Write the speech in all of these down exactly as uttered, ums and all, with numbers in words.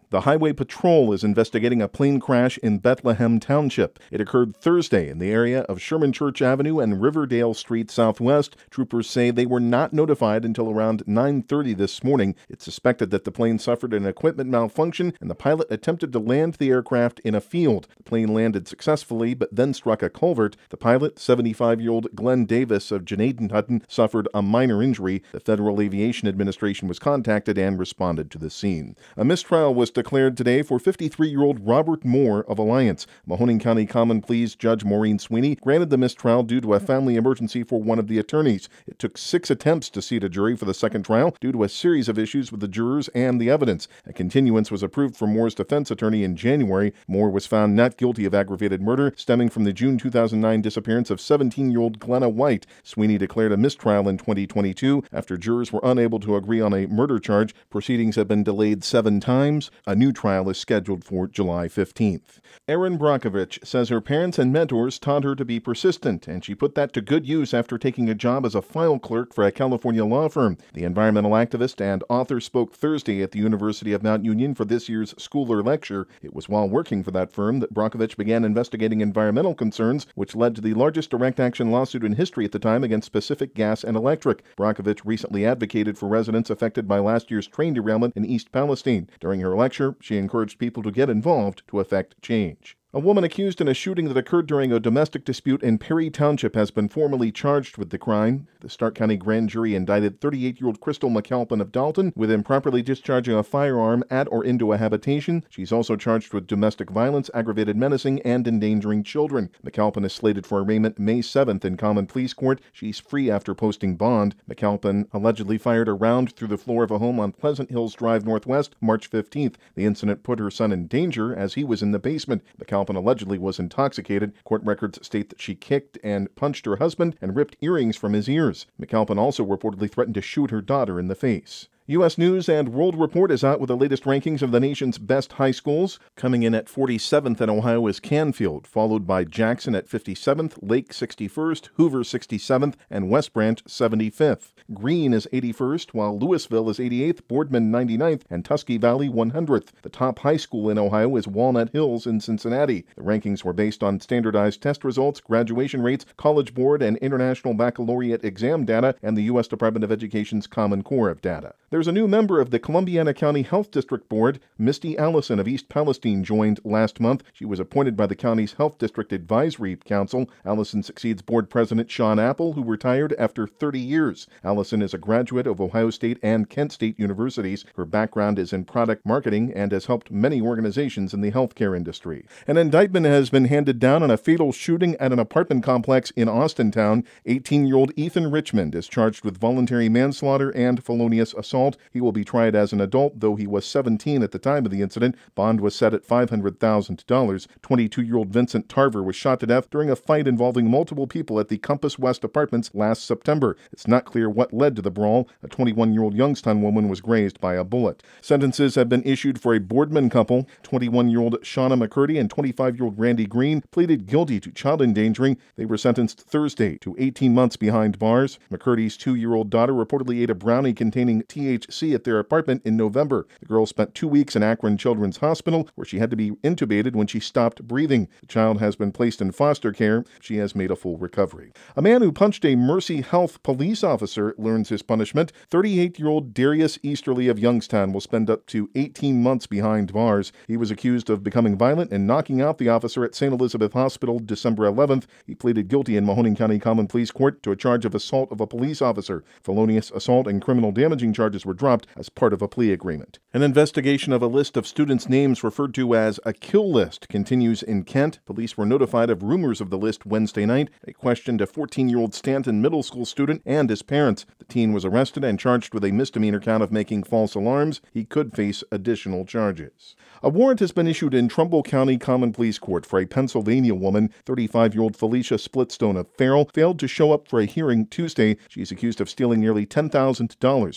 The Highway Patrol is investigating a plane crash in Bethlehem Township. It occurred Thursday in the area of Sherman Church Avenue and Riverdale Street Southwest. Troopers say they were not notified until around nine thirty this morning. It's suspected that the plane suffered an equipment malfunction and the pilot attempted to land the aircraft in a field. The plane landed successfully but then struck a culvert. The pilot, seventy-five-year-old Glenn Davis of Janadenhutton, suffered a minor injury. The Federal Aviation Administration was contacted and responded to the scene. A mistrial was declared today for fifty-three-year-old Robert Moore of Alliance. Mahoning County Common Pleas Judge Maureen Sweeney granted the mistrial due to a family emergency for one of the attorneys. It took six attempts to seat a jury for the second trial due to a series of issues with the jurors and the evidence. A continuance was approved for Moore's defense attorney in January. Moore was found not guilty of aggravated murder stemming from the June two thousand nine disappearance of seventeen-year-old Glenna White. Sweeney declared a mistrial in twenty twenty-two after jurors were unable to agree on a murder charge. Proceedings have been delayed seven times. A new trial is scheduled for July fifteenth. Erin Brockovich says her parents and mentors taught her to be persistent, and she put that to good use after taking a job as a file clerk for a California law firm. The environmental activist and author spoke Thursday at the University of Mount Union for this year's Schooler Lecture. It was while working for that firm that Brockovich began investigating environmental concerns, which led to the largest direct action lawsuit in history at the time against Pacific Gas and Electric. Brockovich recently advocated for residents affected by last year's train derailment in East Palestine. During her lecture, she encouraged people to get involved to effect change. A woman accused in a shooting that occurred during a domestic dispute in Perry Township has been formally charged with the crime. The Stark County grand jury indicted thirty-eight-year-old Crystal McAlpin of Dalton with improperly discharging a firearm at or into a habitation. She's also charged with domestic violence, aggravated menacing, and endangering children. McAlpin is slated for arraignment May seventh in Common Pleas Court. She's free after posting bond. McAlpin allegedly fired a round through the floor of a home on Pleasant Hills Drive Northwest March fifteenth. The incident put her son in danger as he was in the basement. McAlpin allegedly was intoxicated. Court records state that she kicked and punched her husband and ripped earrings from his ears. McAlpin also reportedly threatened to shoot her daughter in the face. U S News and World Report is out with the latest rankings of the nation's best high schools. Coming in at forty-seventh in Ohio is Canfield, followed by Jackson at fifty-seventh, Lake sixty-first, Hoover sixty-seventh, and West Branch seventy-fifth. Greene is eighty-first, while Louisville is eighty-eighth, Boardman ninety-ninth, and Tusky Valley one hundredth. The top high school in Ohio is Walnut Hills in Cincinnati. The rankings were based on standardized test results, graduation rates, College Board and International Baccalaureate exam data, and the U S Department of Education's Common Core of data. There's a new member of the Columbiana County Health District Board. Misty Allison of East Palestine joined last month. She was appointed by the county's Health District Advisory Council. Allison succeeds Board President Sean Apple, who retired after thirty years. Allison is a graduate of Ohio State and Kent State Universities. Her background is in product marketing and has helped many organizations in the healthcare industry. An indictment has been handed down on a fatal shooting at an apartment complex in Austintown. eighteen-year-old Ethan Richmond is charged with voluntary manslaughter and felonious assault. He will be tried as an adult, though he was seventeen at the time of the incident. Bond was set at five hundred thousand dollars. twenty-two-year-old Vincent Tarver was shot to death during a fight involving multiple people at the Compass West Apartments last September. It's not clear what led to the brawl. A twenty-one-year-old Youngstown woman was grazed by a bullet. Sentences have been issued for a Boardman couple. twenty-one-year-old Shauna McCurdy and twenty-five-year-old Randy Green pleaded guilty to child endangering. They were sentenced Thursday to eighteen months behind bars. McCurdy's two-year-old daughter reportedly ate a brownie containing T H C at their apartment in November. The girl spent two weeks in Akron Children's Hospital, where she had to be intubated when she stopped breathing. The child has been placed in foster care. She has made a full recovery. A man who punched a Mercy Health police officer learns his punishment. thirty-eight-year-old Darius Easterly of Youngstown will spend up to eighteen months behind bars. He was accused of becoming violent and knocking out the officer at Saint Elizabeth Hospital December eleventh. He pleaded guilty in Mahoning County Common Pleas Court to a charge of assault of a police officer. Felonious assault and criminal damaging charges were dropped as part of a plea agreement. An investigation of a list of students' names referred to as a kill list continues in Kent. Police were notified of rumors of the list Wednesday night. They questioned a fourteen-year-old Stanton Middle School student and his parents. The teen was arrested and charged with a misdemeanor count of making false alarms. He could face additional charges. A warrant has been issued in Trumbull County Common Pleas Court for a Pennsylvania woman. thirty-five-year-old Felicia Splitstone of Farrell failed to show up for a hearing Tuesday. She is accused of stealing nearly ten thousand dollars from a ninety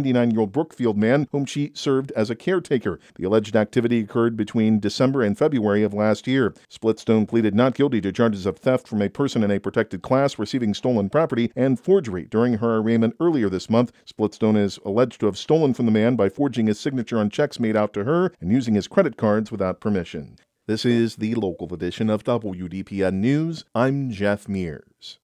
ninety-nine-year-old Brookfield man whom she served as a caretaker. The alleged activity occurred between December and February of last year. Splitstone pleaded not guilty to charges of theft from a person in a protected class, receiving stolen property, and forgery during her arraignment earlier this month. Splitstone is alleged to have stolen from the man by forging his signature on checks made out to her and using his credit cards without permission. This is the local edition of W D P N News. I'm Jeff Mears.